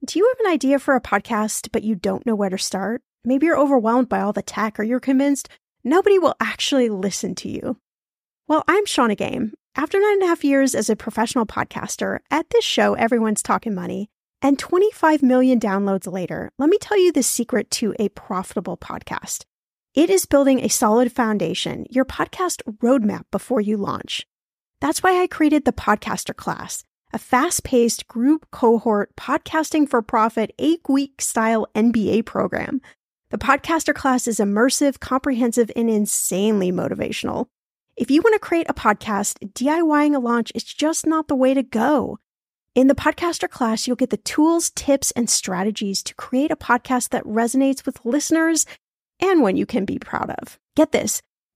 Do you have an idea for a podcast, but you don't know where to start? Maybe you're overwhelmed by all the tech, or you're convinced nobody will actually listen to you. Well, I'm Shannah Game. After 9.5 years as a professional podcaster, at this show, everyone's talking money, and 25 million downloads later, let me tell you the secret to a profitable podcast. It is building a solid foundation, your podcast roadmap before you launch. That's why I created the Podcaster Class, a fast-paced group cohort podcasting for profit 8-week style MBA program. The Podcaster Class is immersive, comprehensive, and insanely motivational. If you want to create a podcast, DIYing a launch is just not the way to go. In the Podcaster Class, you'll get the tools, tips, and strategies to create a podcast that resonates with listeners and one you can be proud of. Get this,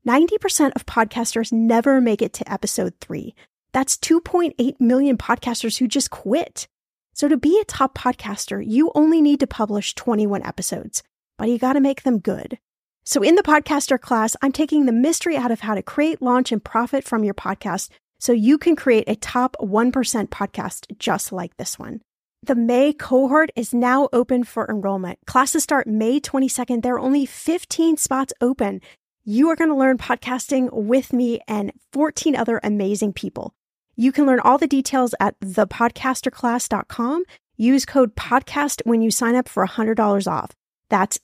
90% of podcasters never make it to episode 3. That's 2.8 million podcasters who just quit. So to be a top podcaster, you only need to publish 21 episodes, but you got to make them good. So in the Podcaster Class, I'm taking the mystery out of how to create, launch, and profit from your podcast so you can create a top 1% podcast just like this one. The May cohort is now open for enrollment. Classes start May 22nd. There are only 15 spots open. You are going to learn podcasting with me and 14 other amazing people. You can learn all the details at thepodcasterclass.com. Use code PODCAST when you sign up for $100 off. That's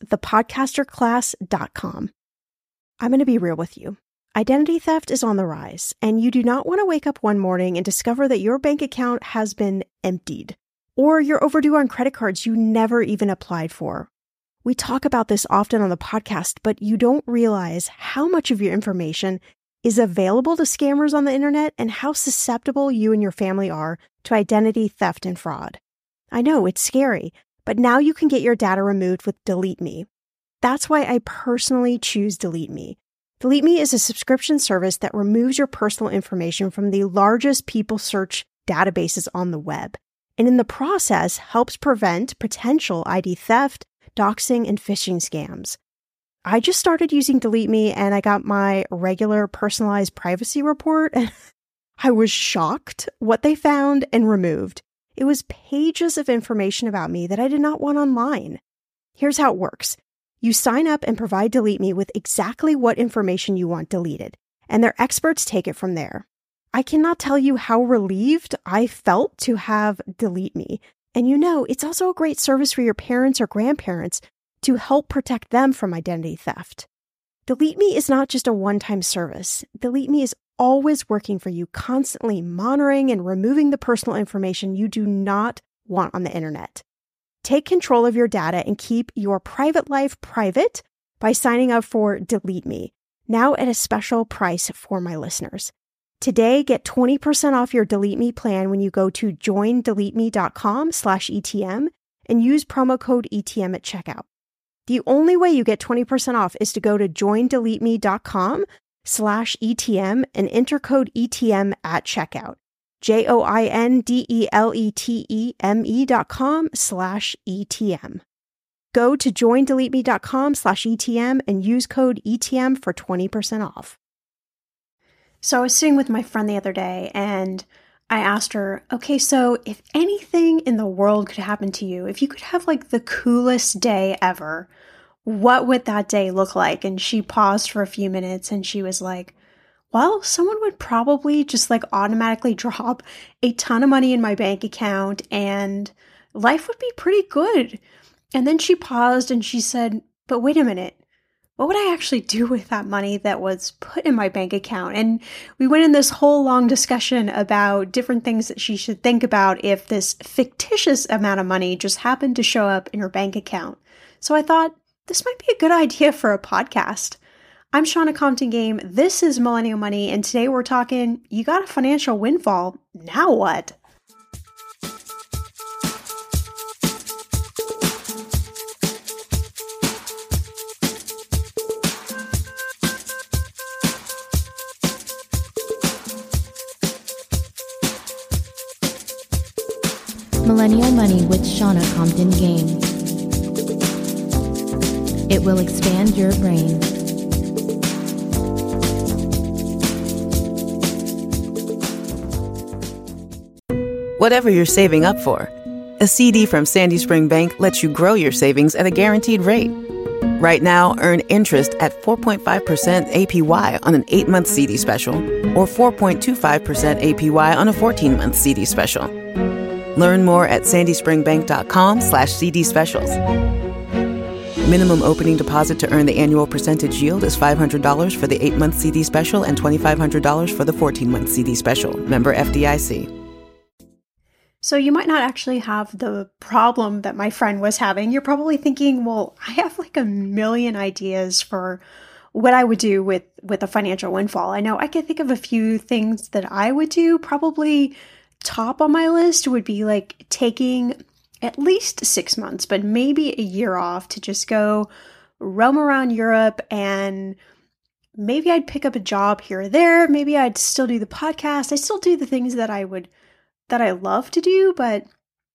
thepodcasterclass.com. I'm going to be real with you. Identity theft is on the rise, and you do not want to wake up one morning and discover that your bank account has been emptied, or you're overdue on credit cards you never even applied for. We talk about this often on the podcast, but you don't realize how much of your information is available to scammers on the internet and how susceptible you and your family are to identity theft and fraud. I know, it's scary, but now you can get your data removed with Delete Me. That's why I personally choose Delete Me. Delete Me is a subscription service that removes your personal information from the largest people search databases on the web, and in the process helps prevent potential ID theft, doxing, and phishing scams. I just started using Delete Me and I got my regular personalized privacy report and I was shocked what they found and removed. It was pages of information about me that I did not want online. Here's how it works. You sign up and provide Delete Me with exactly what information you want deleted, and their experts take it from there. I cannot tell you how relieved I felt to have Delete Me. And you know, it's also a great service for your parents or grandparents to help protect them from identity theft. Delete Me is not just a one-time service. Delete Me is always working for you, constantly monitoring and removing the personal information you do not want on the internet. Take control of your data and keep your private life private by signing up for Delete Me, now at a special price for my listeners. Today, get 20% off your Delete Me plan when you go to joindeleteme.com/ETM and use promo code ETM at checkout. The only way you get 20% off is to go to joindeleteme.com/ETM and enter code ETM at checkout. joindeleteme.com/ETM. Go to joindeleteme.com/ETM and use code ETM for 20% off. So I was sitting with my friend the other day and I asked her, okay, so if anything in the world could happen to you, if you could have like the coolest day ever, what would that day look like? And she paused for a few minutes and she was like, well, someone would probably just like automatically drop a ton of money in my bank account and life would be pretty good. And then she paused and she said, but wait a minute. What would I actually do with that money that was put in my bank account? And we went in this whole long discussion about different things that she should think about if this fictitious amount of money just happened to show up in her bank account. So I thought this might be a good idea for a podcast. I'm Shannah Compton Game. This is Millennial Money. And today we're talking, you got a financial windfall. Now what? Millennial Money with Shannah Compton Game. It will expand your brain. Whatever you're saving up for, A CD from Sandy Spring Bank lets you grow your savings at a guaranteed rate. Right now, earn interest at 4.5% APY on an 8-month CD special or 4.25% APY on a 14-month CD special. Learn more at sandyspringbank.com/CD specials. Minimum opening deposit to earn the annual percentage yield is $500 for the 8-month CD special and $2,500 for the 14-month CD special. Member FDIC. So you might not actually have the problem that my friend was having. You're probably thinking, well, I have like a million ideas for what I would do with a financial windfall. I know I can think of a few things that I would do. Probably top on my list would be like taking at least 6 months, but maybe a year off to just go roam around Europe, and maybe I'd pick up a job here or there. Maybe I'd still do the podcast. I still do the things that I love to do, but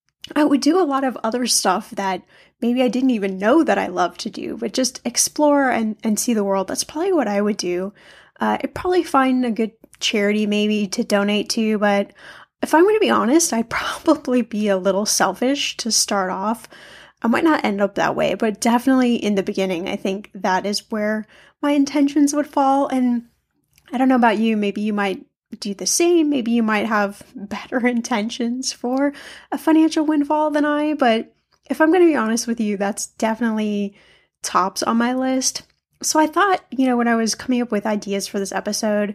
I would do a lot of other stuff that maybe I didn't even know that I love to do, but just explore and see the world. That's probably what I would do. I'd probably find a good charity maybe to donate to, but if I'm going to be honest, I'd probably be a little selfish to start off. I might not end up that way, but definitely in the beginning, I think that is where my intentions would fall. And I don't know about you, maybe you might do the same. Maybe you might have better intentions for a financial windfall than I, but if I'm going to be honest with you, that's definitely tops on my list. So I thought, when I was coming up with ideas for this episode,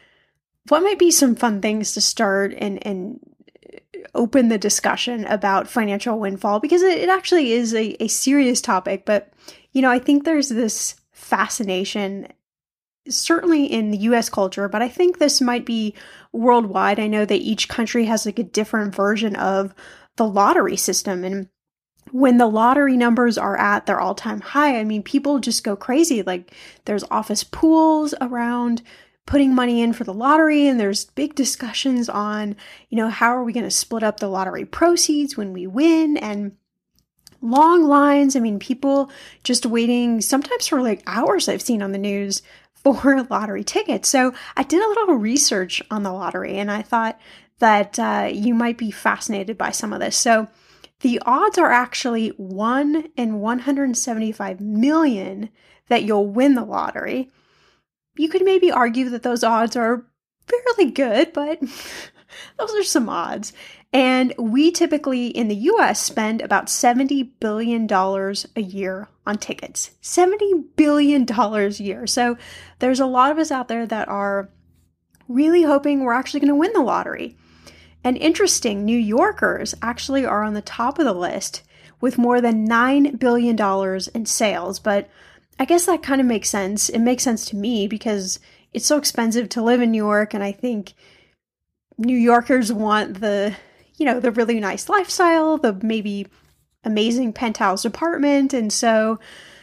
what might be some fun things to start and open the discussion about financial windfall, because it actually is a serious topic, but I think there's this fascination certainly in the US culture, but I think this might be worldwide. I know that each country has like a different version of the lottery system. And when the lottery numbers are at their all-time high, I mean, people just go crazy. Like there's office pools around putting money in for the lottery, and there's big discussions on, how are we going to split up the lottery proceeds when we win, and long lines. I mean, people just waiting sometimes for like hours I've seen on the news for lottery tickets. So I did a little research on the lottery, and I thought that you might be fascinated by some of this. So the odds are actually 1 in 175 million that you'll win the lottery. You could maybe argue that those odds are fairly good, but those are some odds. And we typically in the US spend about $70 billion a year on tickets. $70 billion a year. So there's a lot of us out there that are really hoping we're actually going to win the lottery. And interesting, New Yorkers actually are on the top of the list with more than $9 billion in sales. But I guess that kind of makes sense. It makes sense to me because it's so expensive to live in New York. And I think New Yorkers want the really nice lifestyle, the maybe amazing penthouse apartment. And so,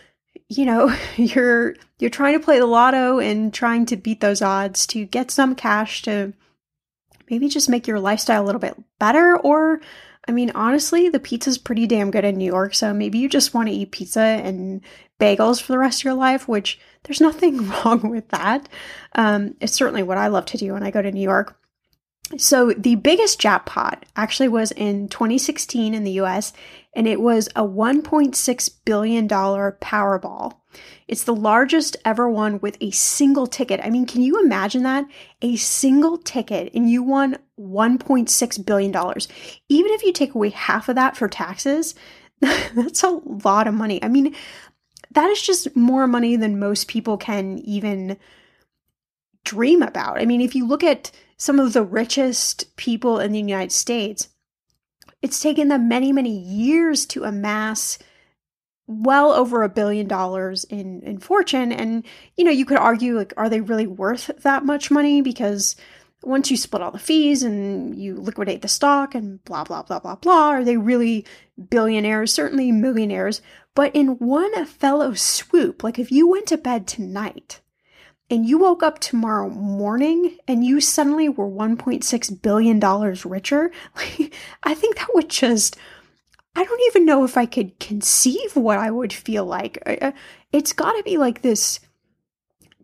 you're trying to play the lotto and trying to beat those odds to get some cash to maybe just make your lifestyle a little bit better. Or, I mean, honestly, the pizza's pretty damn good in New York. So maybe you just want to eat pizza and bagels for the rest of your life, which there's nothing wrong with that. It's certainly what I love to do when I go to New York. So the biggest jackpot actually was in 2016 in the US, and it was a $1.6 billion Powerball. It's the largest ever won with a single ticket. I mean, can you imagine that? A single ticket and you won $1.6 billion. Even if you take away half of that for taxes, that's a lot of money. I mean, that is just more money than most people can even dream about. I mean, if you look at some of the richest people in the United States, it's taken them many, many years to amass well over $1 billion in fortune. And, you could argue, like, are they really worth that much money? Because once you split all the fees and you liquidate the stock and blah, blah, blah, blah, blah, are they really billionaires? Certainly millionaires. But in one fellow swoop, like if you went to bed tonight and you woke up tomorrow morning and you suddenly were $1.6 billion richer, I think that would just, I don't even know if I could conceive what I would feel like. It's got to be like this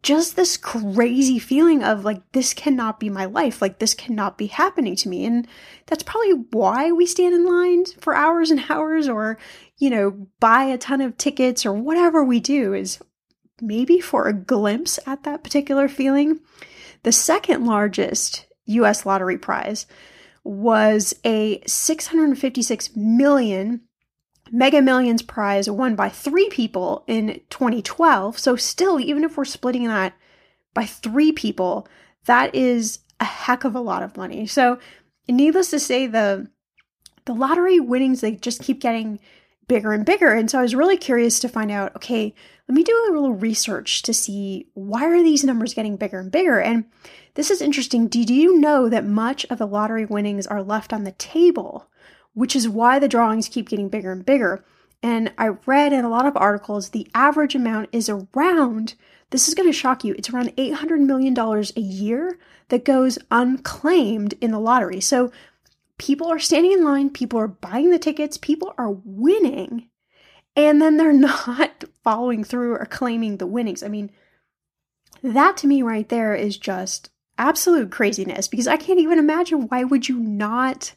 just this crazy feeling of like, this cannot be my life. Like, this cannot be happening to me. And that's probably why we stand in line for hours and hours, or, buy a ton of tickets or whatever we do, is maybe for a glimpse at that particular feeling. The second largest US lottery prize was a $656 million Mega Millions prize won by 3 people in 2012. So still, even if we're splitting that by 3 people, that is a heck of a lot of money. So needless to say, the lottery winnings, they just keep getting bigger and bigger. And so I was really curious to find out, okay, let me do a little research to see, why are these numbers getting bigger and bigger? And this is interesting. Did you know that much of the lottery winnings are left on the table, which is why the drawings keep getting bigger and bigger? And I read in a lot of articles, the average amount is around, this is going to shock you, it's around $800 million a year that goes unclaimed in the lottery. So people are standing in line, people are buying the tickets, people are winning, and then they're not following through or claiming the winnings. I mean, that to me right there is just absolute craziness, because I can't even imagine, why would you not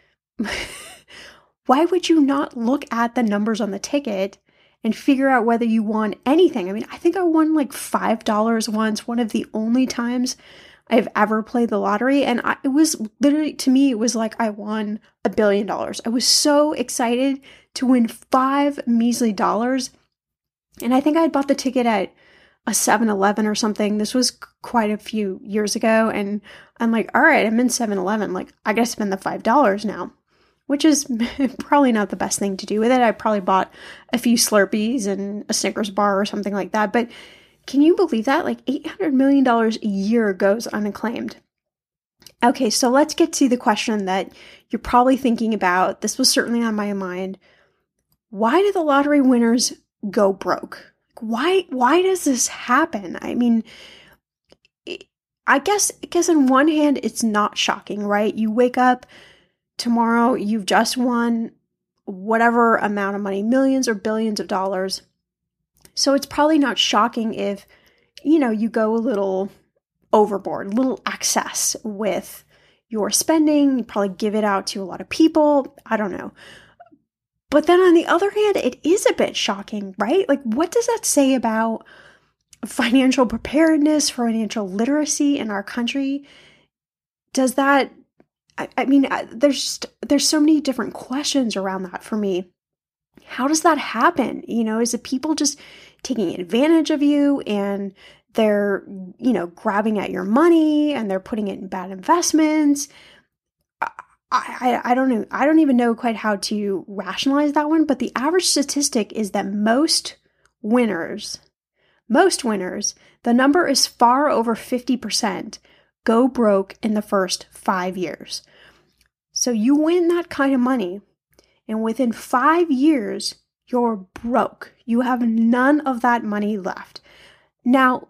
look at the numbers on the ticket and figure out whether you won anything? I mean, I think I won like $5 once, one of the only times I've ever played the lottery. And it was literally, to me, it was like I won $1 billion. I was so excited to win $5 measly dollars. And I think I had bought the ticket at a 7-Eleven or something. This was quite a few years ago. And I'm like, all right, I'm in 7-Eleven. Like, I gotta spend the $5 now, which is probably not the best thing to do with it. I probably bought a few Slurpees and a Snickers bar or something like that. But can you believe that? Like, $800 million a year goes unclaimed. Okay, so let's get to the question that you're probably thinking about. This was certainly on my mind. Why do the lottery winners go broke? Why does this happen? I mean, I guess on one hand, it's not shocking, right? You wake up tomorrow, you've just won whatever amount of money, millions or billions of dollars. So it's probably not shocking if, you go a little overboard, a little excess with your spending. You probably give it out to a lot of people. I don't know. But then on the other hand, it is a bit shocking, right? Like, what does that say about financial preparedness, financial literacy in our country? Does that, I mean, there's so many different questions around that for me. How does that happen? Is it people just taking advantage of you, and they're, grabbing at your money, and they're putting it in bad investments? I don't know. I don't even know quite how to rationalize that one, but the average statistic is that most winners, the number is far over 50%, go broke in the first 5 years. So you win that kind of money, and within 5 years, you're broke. You have none of that money left. Now,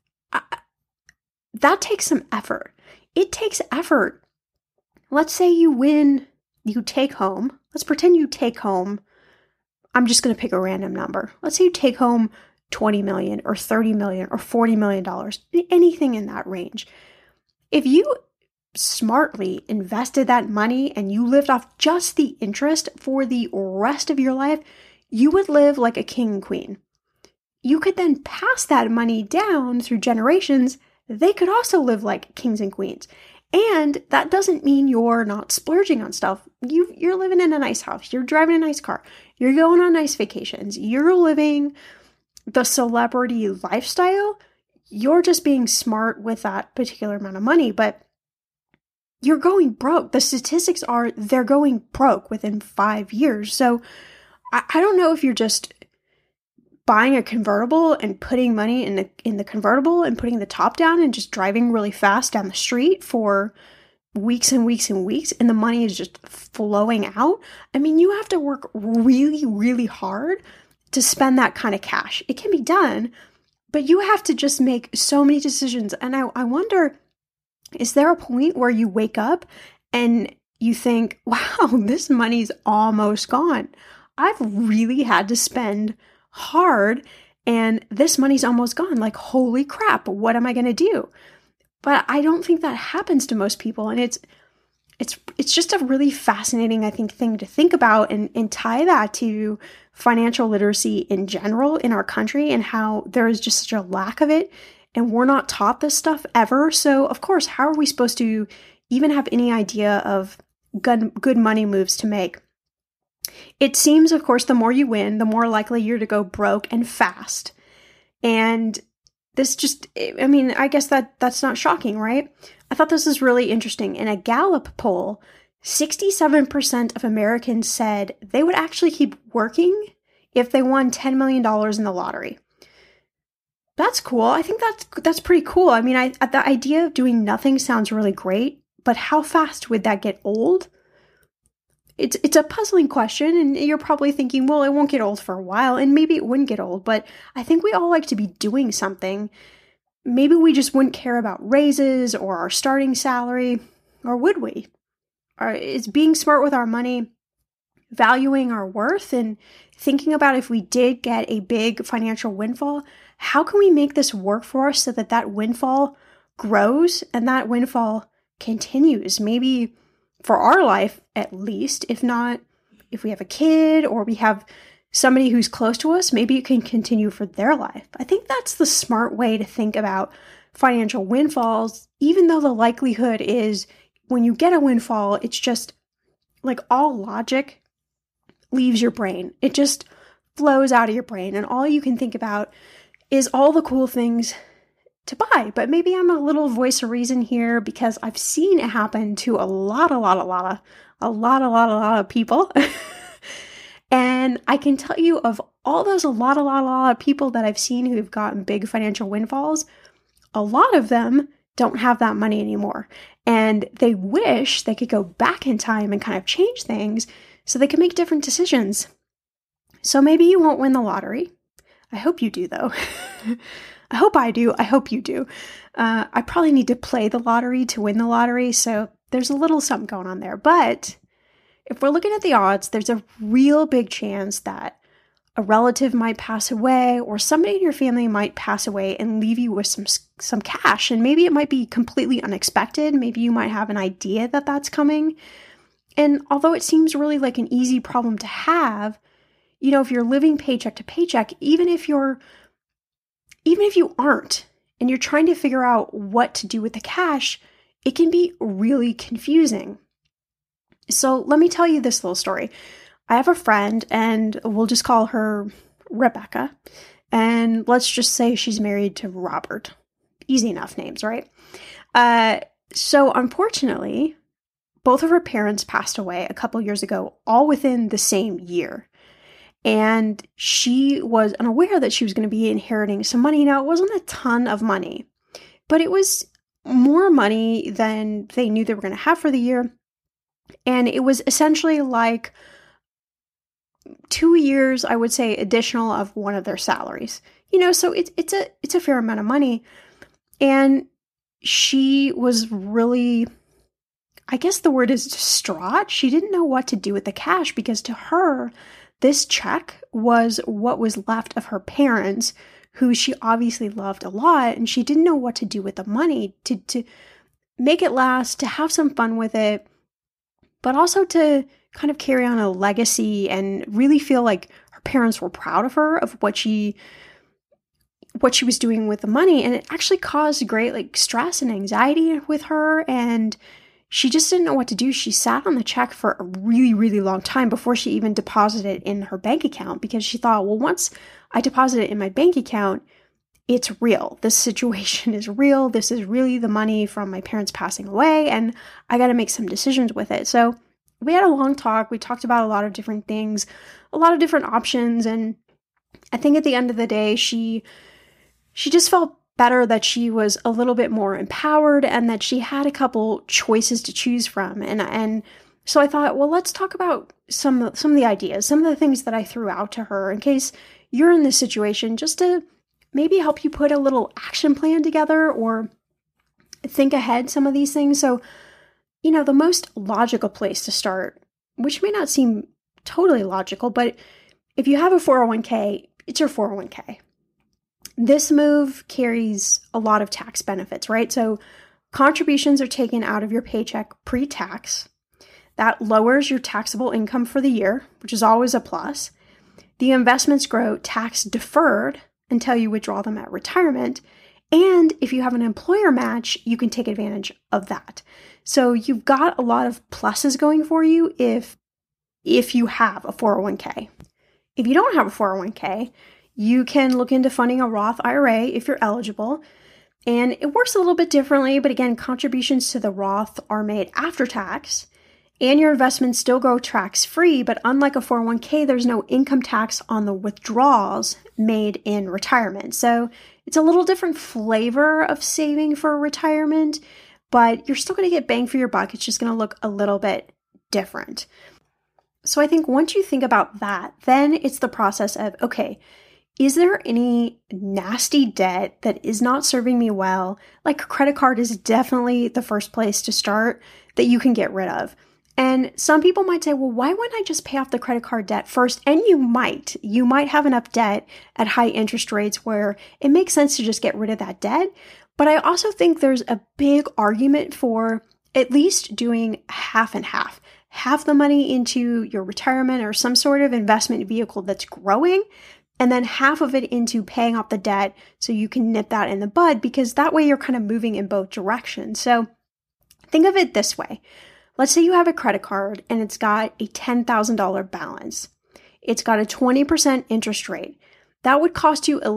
that takes some effort. It takes effort. Let's say you win, you take home. Let's pretend you take home, I'm just going to pick a random number. Let's say you take home $20 million or $30 million or $40 million, anything in that range. If you smartly invested that money and you lived off just the interest for the rest of your life, you would live like a king and queen. You could then pass that money down through generations. They could also live like kings and queens. And that doesn't mean you're not splurging on stuff. You're living in a nice house. You're driving a nice car. You're going on nice vacations. You're living the celebrity lifestyle. You're just being smart with that particular amount of money. But you're going broke. The statistics are they're going broke within 5 years. So I don't know if you're just buying a convertible and putting money in the convertible and putting the top down and just driving really fast down the street for weeks and weeks and weeks, and the money is just flowing out. I mean, you have to work really, really hard to spend that kind of cash. It can be done, but you have to just make so many decisions. And I wonder, is there a point where you wake up and you think, wow, this money's almost gone. I've really had to spend hard, and this money's almost gone. Like, holy crap, what am I going to do? But I don't think that happens to most people. And it's just a really fascinating, I think, thing to think about and tie that to financial literacy in general in our country and how there is just such a lack of it. And we're not taught this stuff ever. So, of course, how are we supposed to even have any idea of good money moves to make? It seems, of course, the more you win, the more likely you're to go broke and fast. And this just, I mean, I guess that's not shocking, right? I thought this was really interesting. In a Gallup poll, 67% of Americans said they would actually keep working if they won $10 million in the lottery. That's cool. I think that's pretty cool. I mean, the idea of doing nothing sounds really great, but how fast would that get old? It's a puzzling question, and you're probably thinking, well, it won't get old for a while, and maybe it wouldn't get old, but I think we all like to be doing something. Maybe we just wouldn't care about raises or our starting salary, or would we? Or is being smart with our money, valuing our worth, and thinking about if we did get a big financial windfall, how can we make this work for us so that that windfall grows and that windfall continues? Maybe for our life, at least, if not, if we have a kid or we have somebody who's close to us, maybe it can continue for their life. I think that's the smart way to think about financial windfalls, even though the likelihood is when you get a windfall, it's just like all logic leaves your brain. It just flows out of your brain, and all you can think about is all the cool things to buy. But maybe I'm a little voice of reason here because I've seen it happen to a lot of people. And I can tell you of all those a lot of people that I've seen who've gotten big financial windfalls, a lot of them don't have that money anymore. And they wish they could go back in time and kind of change things so they can make different decisions. So maybe you won't win the lottery. I hope you do, though. I hope I do. I hope you do. I probably need to play the lottery to win the lottery, so there's a little something going on there. But if we're looking at the odds, there's a real big chance that a relative might pass away or somebody in your family might pass away and leave you with some cash. And maybe it might be completely unexpected. Maybe you might have an idea that that's coming. And although it seems really like an easy problem to have, you know, if you're living paycheck to paycheck, even if you aren't, and you're trying to figure out what to do with the cash, it can be really confusing. So let me tell you this little story. I have a friend, and we'll just call her Rebecca, and let's just say she's married to Robert. Easy enough names, right? So unfortunately, both of her parents passed away a couple years ago, all within the same year. And she was unaware that she was going to be inheriting some money. Now, it wasn't a ton of money, but it was more money than they knew they were going to have for the year. And it was essentially like 2 years, I would say, additional of one of their salaries. You know, so it's a fair amount of money. And she was really, I guess the word is distraught. She didn't know what to do with the cash because to her, this check was what was left of her parents, who she obviously loved a lot, and she didn't know what to do with the money to make it last, to have some fun with it, but also to kind of carry on a legacy and really feel like her parents were proud of her, of what she was doing with the money. And it actually caused great stress and anxiety with her, and she just didn't know what to do. She sat on the check for a really, really long time before she even deposited it in her bank account, because she thought, well, once I deposit it in my bank account, it's real. This situation is real. This is really the money from my parents passing away, and I got to make some decisions with it. So we had a long talk. We talked about a lot of different things, a lot of different options. And I think at the end of the day, she just felt better that she was a little bit more empowered and that she had a couple choices to choose from. And so I thought, well, let's talk about some of the ideas, some of the things that I threw out to her in case you're in this situation, just to maybe help you put a little action plan together or think ahead some of these things. So, you know, the most logical place to start, which may not seem totally logical, but if you have a 401k, it's your 401k. This move carries a lot of tax benefits, right? So contributions are taken out of your paycheck pre-tax. That lowers your taxable income for the year, which is always a plus. The investments grow tax deferred until you withdraw them at retirement. And if you have an employer match, you can take advantage of that. So you've got a lot of pluses going for you if you have a 401k. If you don't have a 401k, you can look into funding a Roth IRA if you're eligible. And it works a little bit differently, but again, contributions to the Roth are made after tax. And your investments still go tax-free, but unlike a 401k, there's no income tax on the withdrawals made in retirement. So it's a little different flavor of saving for retirement, but you're still going to get bang for your buck. It's just going to look a little bit different. So I think once you think about that, then it's the process of, okay, is there any nasty debt that is not serving me well? Like a credit card is definitely the first place to start that you can get rid of. And some people might say, well, why wouldn't I just pay off the credit card debt first? And you might have enough debt at high interest rates where it makes sense to just get rid of that debt. But I also think there's a big argument for at least doing half and half. Half the money into your retirement or some sort of investment vehicle that's growing, and then half of it into paying off the debt so you can nip that in the bud, because that way you're kind of moving in both directions. So think of it this way. Let's say you have a credit card and it's got a $10,000 balance. It's got a 20% interest rate. That would cost you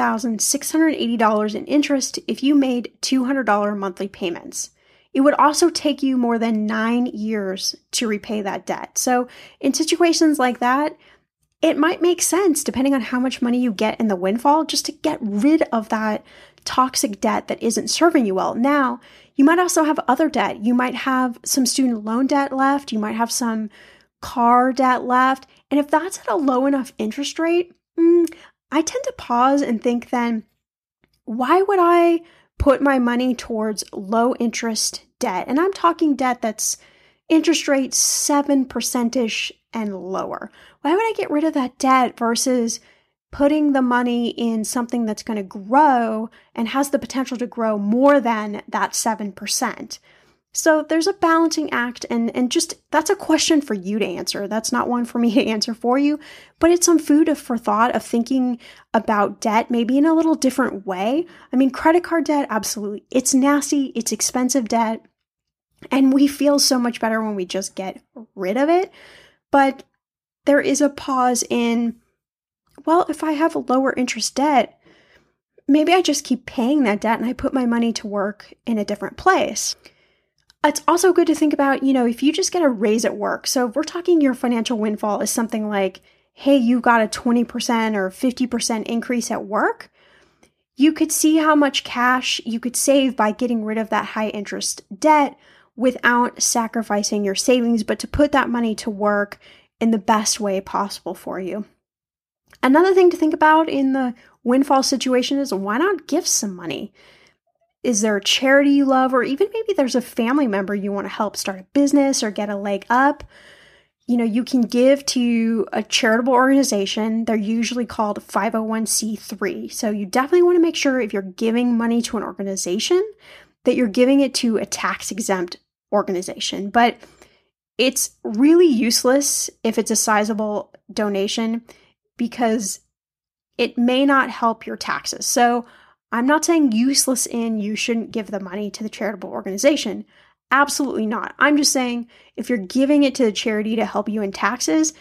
$11,680 in interest if you made $200 monthly payments. It would also take you more than 9 years to repay that debt. So in situations like that, it might make sense, depending on how much money you get in the windfall, just to get rid of that toxic debt that isn't serving you well. Now, you might also have other debt. You might have some student loan debt left. You might have some car debt left. And if that's at a low enough interest rate, I tend to pause and think then, why would I put my money towards low interest debt? And I'm talking debt that's interest rate 7% and lower. Why would I get rid of that debt versus putting the money in something that's going to grow and has the potential to grow more than that 7%? So there's a balancing act, and just that's a question for you to answer. That's not one for me to answer for you, but it's some food for thought of thinking about debt maybe in a little different way. I mean, credit card debt, absolutely. It's nasty. It's expensive debt. And we feel so much better when we just get rid of it. But there is a pause in, well, if I have a lower interest debt, maybe I just keep paying that debt and I put my money to work in a different place. It's also good to think about, if you just get a raise at work. So if we're talking your financial windfall is something like, hey, you got a 20% or 50% increase at work, you could see how much cash you could save by getting rid of that high interest debt without sacrificing your savings, but to put that money to work in the best way possible for you. Another thing to think about in the windfall situation is, why not give some money? Is there a charity you love, or even maybe there's a family member you want to help start a business or get a leg up? You can give to a charitable organization. They're usually called 501c3. So you definitely want to make sure if you're giving money to an organization that you're giving it to a tax-exempt organization. But it's really useless if it's a sizable donation because it may not help your taxes. So I'm not saying useless in you shouldn't give the money to the charitable organization. Absolutely not. I'm just saying if you're giving it to the charity to help you in taxes,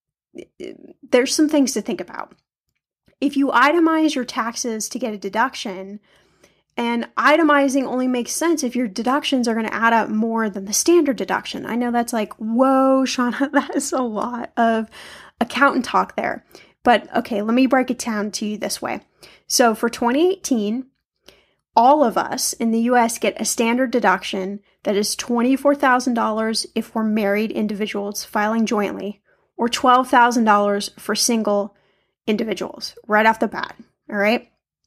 there's some things to think about. If you itemize your taxes to get a deduction, and itemizing only makes sense if your deductions are going to add up more than the standard deduction. I know that's like, whoa, Shauna, that is a lot of accountant talk there. But okay, let me break it down to you this way. So for 2018, all of us in the US get a standard deduction that is $24,000 if we're married individuals filing jointly, or $12,000 for single individuals right off the bat. All right.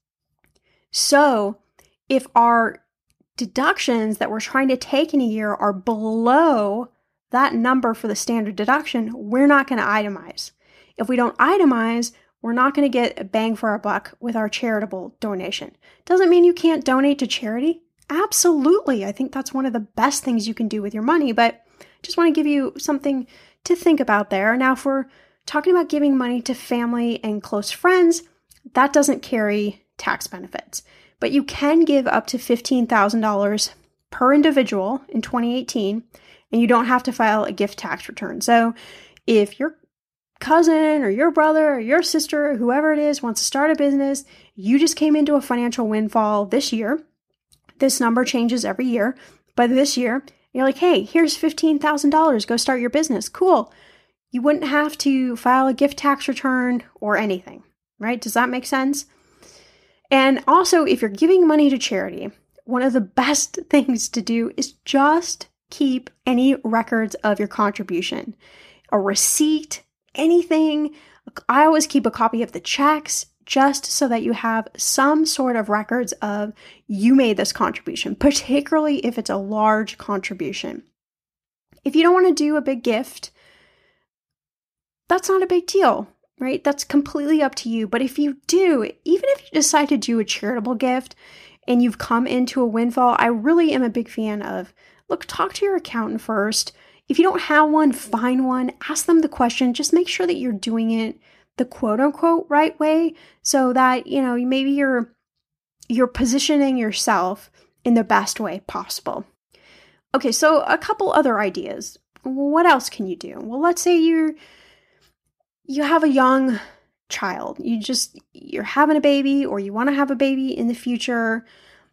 So if our deductions that we're trying to take in a year are below that number for the standard deduction, we're not going to itemize. If we don't itemize, we're not going to get a bang for our buck with our charitable donation. Doesn't mean you can't donate to charity. Absolutely. I think that's one of the best things you can do with your money, but just want to give you something to think about there. Now, if we're talking about giving money to family and close friends, that doesn't carry tax benefits, but you can give up to $15,000 per individual in 2018, and you don't have to file a gift tax return. So if your cousin or your brother or your sister, or whoever it is, wants to start a business, you just came into a financial windfall this year. This number changes every year, but this year, you're like, hey, here's $15,000, go start your business. Cool. You wouldn't have to file a gift tax return or anything, right? Does that make sense? And also, if you're giving money to charity, one of the best things to do is just keep any records of your contribution. A receipt, anything. I always keep a copy of the checks just so that you have some sort of records of you made this contribution, particularly if it's a large contribution. If you don't want to do a big gift, that's not a big deal, right? That's completely up to you. But if you do, even if you decide to do a charitable gift and you've come into a windfall, I really am a big fan of, look, talk to your accountant first. If you don't have one, find one, ask them the question, just make sure that you're doing it the quote unquote right way so that, maybe you're positioning yourself in the best way possible. Okay, so a couple other ideas. What else can you do? Well, let's say you have a young child. You're having a baby or you want to have a baby in the future.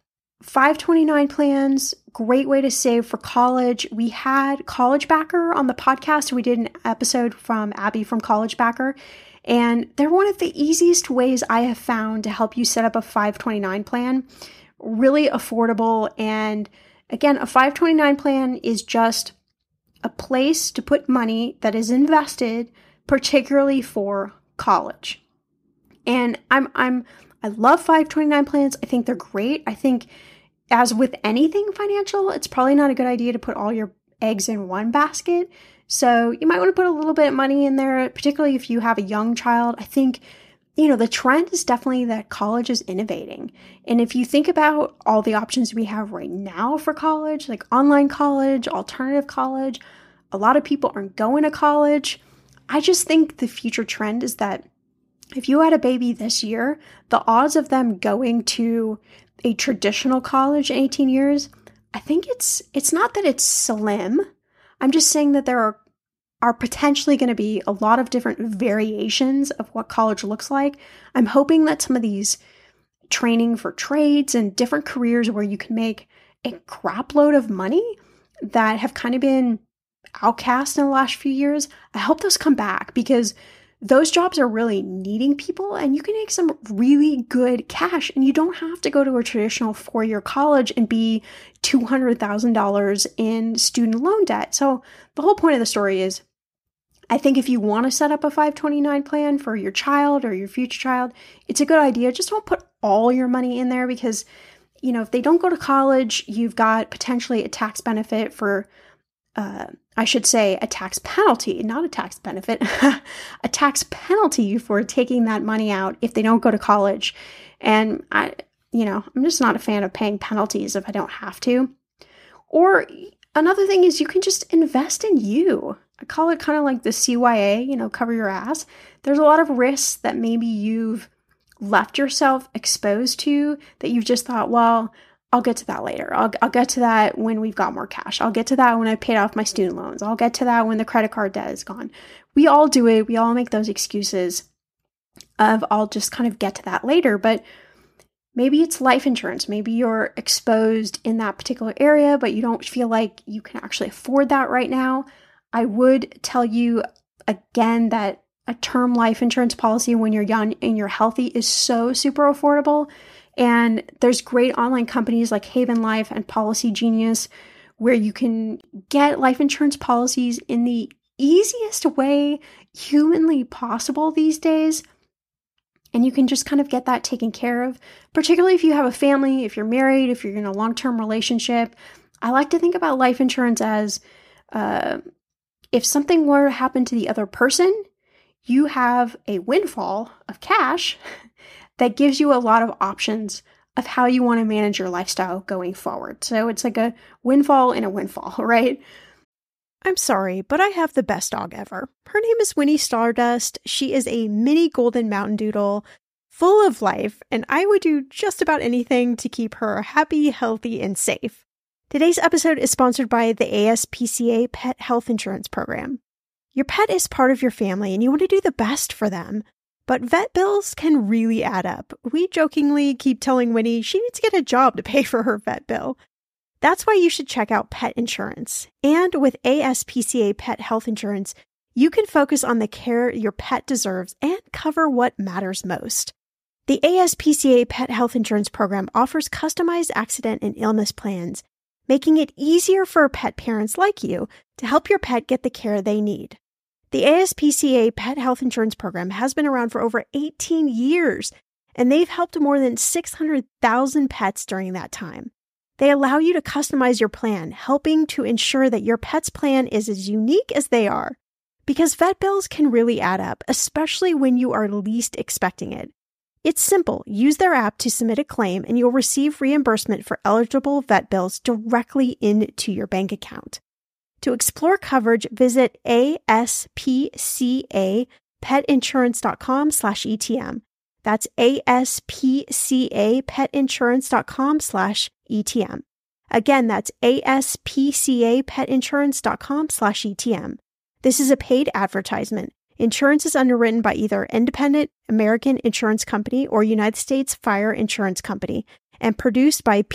529 plans, great way to save for college. We had College Backer on the podcast. We did an episode from Abby from College Backer, and they're one of the easiest ways I have found to help you set up a 529 plan. Really affordable. And again, a 529 plan is just a place to put money that is invested, particularly for college. And I love 529 plans. I think they're great. I think, as with anything financial, it's probably not a good idea to put all your eggs in one basket. So you might want to put a little bit of money in there, particularly if you have a young child. I think, the trend is definitely that college is innovating. And if you think about all the options we have right now for college, like online college, alternative college, a lot of people aren't going to college. I just think the future trend is that if you had a baby this year, the odds of them going to a traditional college in 18 years, I think it's not that it's slim. I'm just saying that there are potentially going to be a lot of different variations of what college looks like. I'm hoping that some of these training for trades and different careers where you can make a crap load of money that have kind of been outcast in the last few years, I hope those come back, because those jobs are really needing people and you can make some really good cash, and you don't have to go to a traditional 4-year college and be $200,000 in student loan debt. So the whole point of the story is, I think if you want to set up a 529 plan for your child or your future child, it's a good idea. Just don't put all your money in there, because, if they don't go to college, you've got potentially a tax benefit for I should say a tax penalty, not a tax benefit, a tax penalty for taking that money out if they don't go to college. And I'm just not a fan of paying penalties if I don't have to. Or another thing is you can just invest in you. I call it kind of like the CYA, cover your ass. There's a lot of risks that maybe you've left yourself exposed to that you've just thought, well, I'll get to that later. I'll get to that when we've got more cash. I'll get to that when I paid off my student loans. I'll get to that when the credit card debt is gone. We all do it. We all make those excuses of I'll just kind of get to that later. But maybe it's life insurance. Maybe you're exposed in that particular area, but you don't feel like you can actually afford that right now. I would tell you again that a term life insurance policy when you're young and you're healthy is so super affordable. And there's great online companies like Haven Life and Policy Genius where you can get life insurance policies in the easiest way humanly possible these days. And you can just kind of get that taken care of, particularly if you have a family, if you're married, if you're in a long-term relationship. I like to think about life insurance as if something were to happen to the other person, you have a windfall of cash that gives you a lot of options of how you want to manage your lifestyle going forward. So it's like a windfall in a windfall, right? I'm sorry, but I have the best dog ever. Her name is Winnie Stardust. She is a mini golden mountain doodle, full of life, and I would do just about anything to keep her happy, healthy, and safe. Today's episode is sponsored by the ASPCA Pet Health Insurance Program. Your pet is part of your family, and you want to do the best for them. But vet bills can really add up. We jokingly keep telling Winnie she needs to get a job to pay for her vet bill. That's why you should check out pet insurance. And with ASPCA Pet Health Insurance, you can focus on the care your pet deserves and cover what matters most. The ASPCA Pet Health Insurance Program offers customized accident and illness plans, making it easier for pet parents like you to help your pet get the care they need. The ASPCA Pet Health Insurance Program has been around for over 18 years, and they've helped more than 600,000 pets during that time. They allow you to customize your plan, helping to ensure that your pet's plan is as unique as they are. Because vet bills can really add up, especially when you are least expecting it. It's simple. Use their app to submit a claim, and you'll receive reimbursement for eligible vet bills directly into your bank account. To explore coverage, visit aspcapetinsurance.com/ETM. That's aspcapetinsurance.com/ETM. Again, that's aspcapetinsurance.com/ETM. This is a paid advertisement. Insurance is underwritten by either Independent American Insurance Company or United States Fire Insurance Company and produced by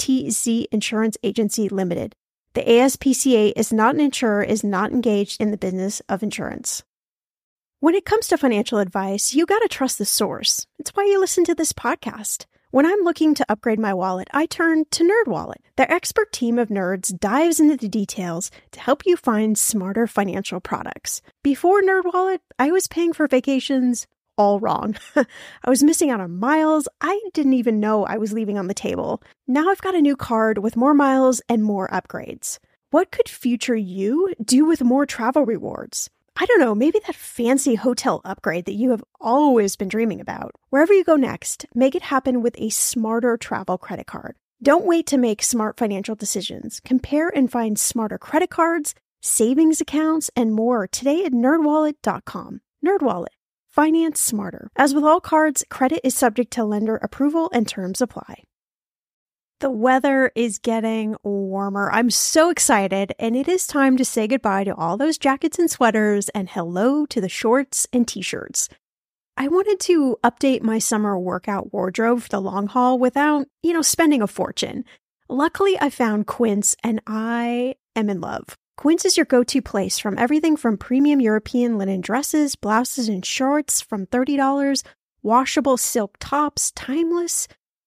PTZ Insurance Agency Limited. The ASPCA is not an insurer, is not engaged in the business of insurance. When it comes to financial advice, you gotta trust the source. It's why you listen to this podcast. When I'm looking to upgrade my wallet, I turn to NerdWallet. Their expert team of nerds dives into the details to help you find smarter financial products. Before NerdWallet, I was paying for vacations all wrong. I was missing out on miles I didn't even know I was leaving on the table. Now I've got a new card with more miles and more upgrades. What could future you do with more travel rewards? I don't know, maybe that fancy hotel upgrade that you have always been dreaming about. Wherever you go next, make it happen with a smarter travel credit card. Don't wait to make smart financial decisions. Compare and find smarter credit cards, savings accounts, and more today at nerdwallet.com. NerdWallet. Finance smarter. As with all cards, credit is subject to lender approval and terms apply. The weather is getting warmer. I'm so excited, and it is time to say goodbye to all those jackets and sweaters and hello to the shorts and t-shirts. I wanted to update my summer workout wardrobe for the long haul without, spending a fortune. Luckily, I found Quince, and I am in love. Quince is your go-to place from everything from premium European linen dresses, blouses, and shorts from $30, washable silk tops, timeless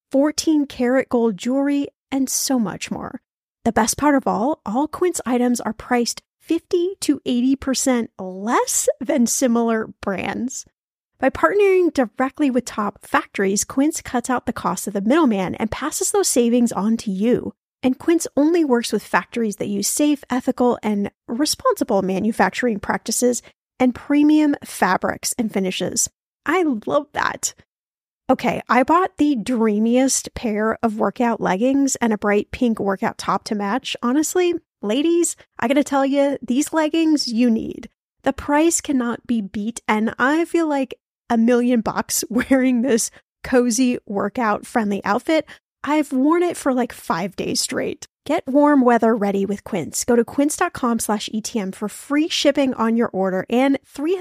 14-karat gold jewelry, and so much more. The best part of all Quince items are priced 50 to 80% less than similar brands. By partnering directly with top factories, Quince cuts out the cost of the middleman and passes those savings on to you. And Quince only works with factories that use safe, ethical, and responsible manufacturing practices and premium fabrics and finishes. I love that. Okay, I bought the dreamiest pair of workout leggings and a bright pink workout top to match. Honestly, ladies, I gotta tell you, these leggings you need. The price cannot be beat, and I feel like $1 million wearing this cozy workout-friendly outfit. I've worn it for like 5 days straight. Get warm weather ready with Quince. Go to quince.com/ETM for free shipping on your order and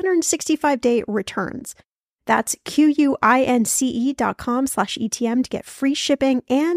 365-day returns. That's QUINCE.com/ETM to get free shipping and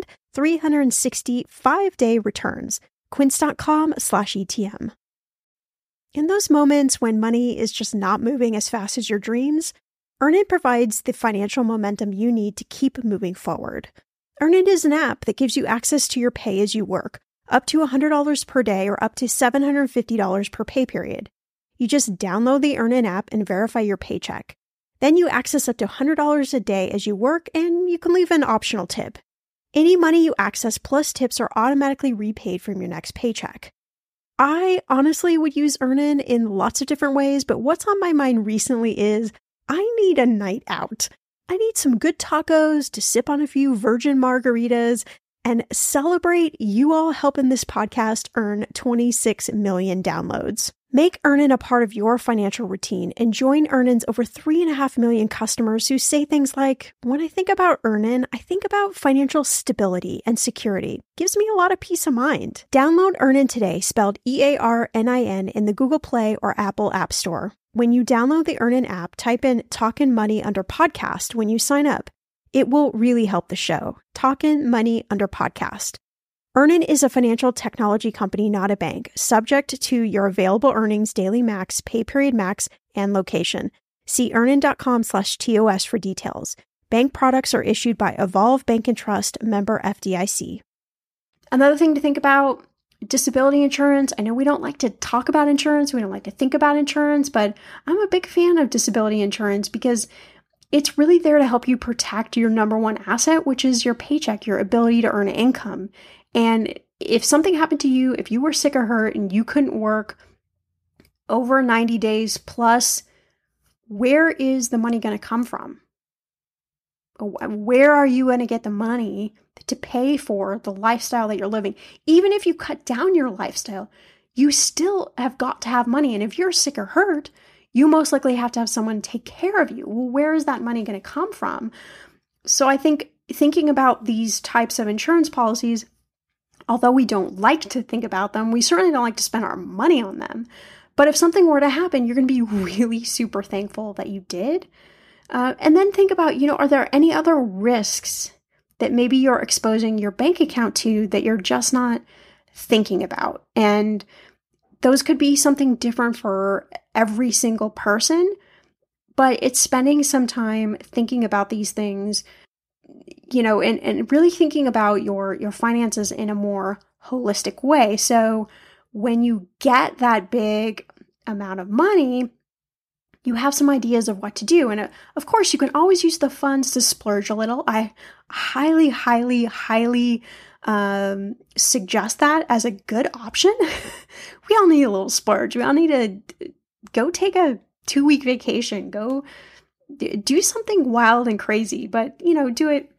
365-day returns. Quince.com/ETM. In those moments when money is just not moving as fast as your dreams, Earnin provides the financial momentum you need to keep moving forward. Earnin is an app that gives you access to your pay as you work, up to $100 per day or up to $750 per pay period. You just download the Earnin app and verify your paycheck. Then you access up to $100 a day as you work, and you can leave an optional tip. Any money you access plus tips are automatically repaid from your next paycheck. I honestly would use Earnin in lots of different ways, but what's on my mind recently is I need a night out. I need some good tacos to sip on a few virgin margaritas and celebrate you all helping this podcast earn 26 million downloads. Make Earnin a part of your financial routine and join Earnin's over 3.5 million customers who say things like, when I think about Earnin, I think about financial stability and security. Gives me a lot of peace of mind. Download Earnin today, spelled EARNIN, in the Google Play or Apple App Store. When you download the Earnin app, type in Talkin' Money under podcast when you sign up. It will really help the show. Talkin' Money under podcast. Earnin is a financial technology company, not a bank, subject to your available earnings, daily max, pay period max, and location. See earnin.com/TOS for details. Bank products are issued by Evolve Bank and Trust, member FDIC. Another thing to think about, disability insurance. I know we don't like to talk about insurance. We don't like to think about insurance, but I'm a big fan of disability insurance because it's really there to help you protect your number one asset, which is your paycheck, your ability to earn income. And if something happened to you, if you were sick or hurt and you couldn't work over 90 days plus, where is the money going to come from? Where are you going to get the money to pay for the lifestyle that you're living? Even if you cut down your lifestyle, you still have got to have money. And if you're sick or hurt, you most likely have to have someone take care of you. Well, where is that money going to come from? So I think thinking about these types of insurance policies, although we don't like to think about them, we certainly don't like to spend our money on them. But if something were to happen, you're going to be really super thankful that you did. And then think about, are there any other risks that maybe you're exposing your bank account to that you're just not thinking about? And those could be something different for every single person, but it's spending some time thinking about these things, and really thinking about your finances in a more holistic way. So when you get that big amount of money, you have some ideas of what to do. And of course, you can always use the funds to splurge a little. I highly, highly, highly suggest that as a good option. We all need a little splurge. We all need to go take a 2-week vacation, go do something wild and crazy, but do it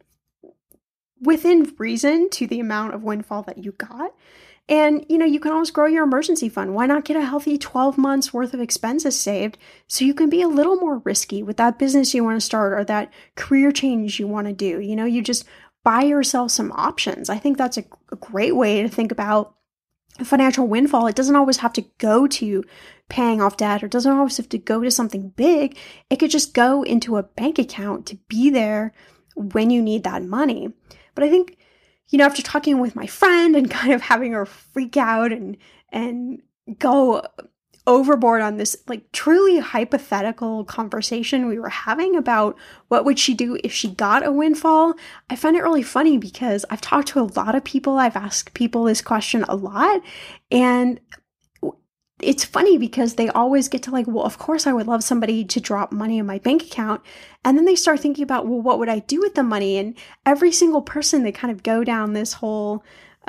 within reason to the amount of windfall that you got. And, you can always grow your emergency fund. Why not get a healthy 12 months worth of expenses saved so you can be a little more risky with that business you want to start or that career change you want to do? You just buy yourself some options. I think that's a great way to think about a financial windfall. It doesn't always have to go to paying off debt or doesn't always have to go to something big. It could just go into a bank account to be there when you need that money. But I think, after talking with my friend and kind of having her freak out and go overboard on this truly hypothetical conversation we were having about what would she do if she got a windfall, I find it really funny because I've talked to a lot of people. I've asked people this question a lot, and it's funny because they always get to well, of course I would love somebody to drop money in my bank account. And then they start thinking about, well, what would I do with the money? And every single person, they kind of go down this whole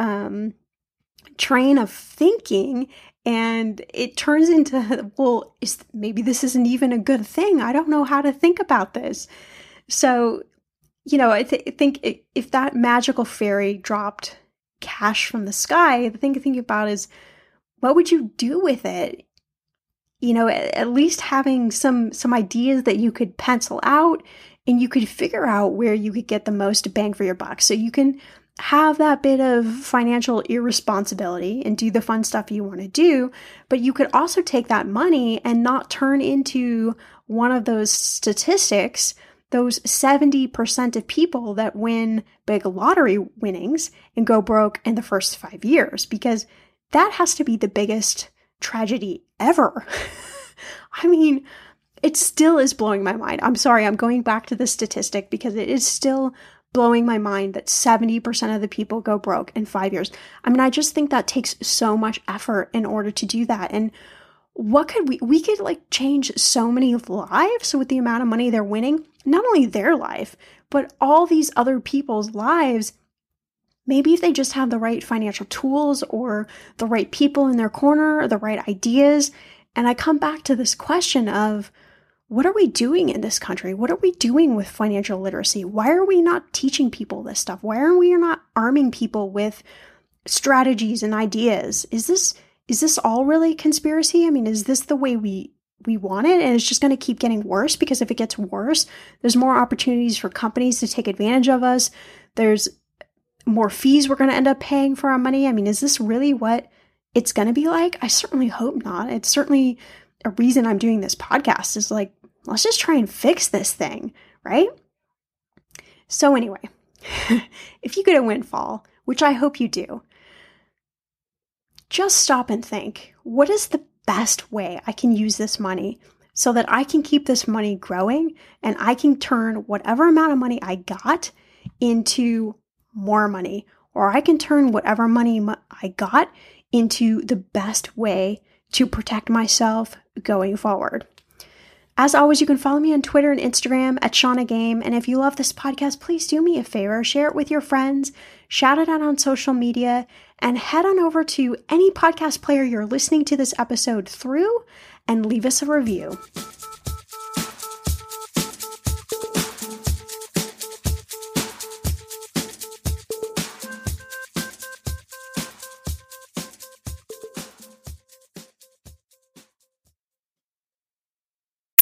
train of thinking, and it turns into, well, maybe this isn't even a good thing. I don't know how to think about this. So, I think if that magical fairy dropped cash from the sky, the thing to think about is, what would you do with it? At least having some ideas that you could pencil out and you could figure out where you could get the most bang for your buck. So you can have that bit of financial irresponsibility and do the fun stuff you want to do, but you could also take that money and not turn into one of those statistics, those 70% of people that win big lottery winnings and go broke in the first 5 years, because that has to be the biggest tragedy ever. I mean, it still is blowing my mind. I'm sorry, I'm going back to the statistic because it is still blowing my mind that 70% of the people go broke in 5 years. I mean, I just think that takes so much effort in order to do that. And what could we could change so many lives with the amount of money they're winning, not only their life, but all these other people's lives Maybe if they just have the right financial tools or the right people in their corner or the right ideas. And I come back to this question of, what are we doing in this country? What are we doing with financial literacy? Why are we not teaching people this stuff? Why are we not arming people with strategies and ideas? Is this all really conspiracy? I mean, is this the way we want it? And it's just going to keep getting worse, because if it gets worse, there's more opportunities for companies to take advantage of us. There's more fees we're going to end up paying for our money. I mean, is this really what it's going to be like? I certainly hope not. It's certainly a reason I'm doing this podcast, is like, let's just try and fix this thing, right? So anyway, if you get a windfall, which I hope you do, just stop and think, what is the best way I can use this money so that I can keep this money growing and I can turn whatever amount of money I got into more money, or I can turn whatever money I got into the best way to protect myself going forward. As always, you can follow me on Twitter and Instagram at Shauna Game. And if you love this podcast, please do me a favor, share it with your friends, shout it out on social media, and head on over to any podcast player you're listening to this episode through and leave us a review.